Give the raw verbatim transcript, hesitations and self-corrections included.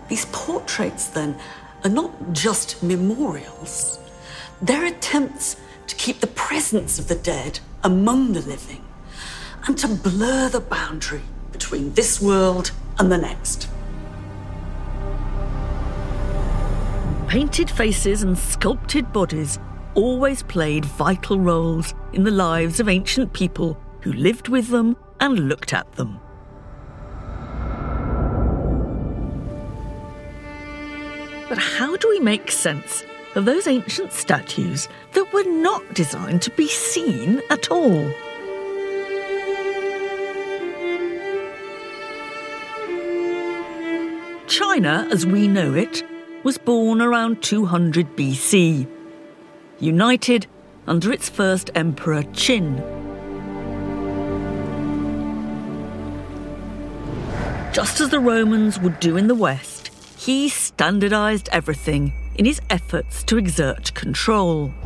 These portraits, then, are not just memorials. They're attempts to keep the presence of the dead among the living and to blur the boundary between this world and the next. Painted faces and sculpted bodies always played vital roles in the lives of ancient people who lived with them and looked at them. But how do we make sense of those ancient statues that were not designed to be seen at all? China, as we know it, was born around two hundred B C, united under its first emperor Qin. Just as the Romans would do in the West, he standardised everything in his efforts to exert control.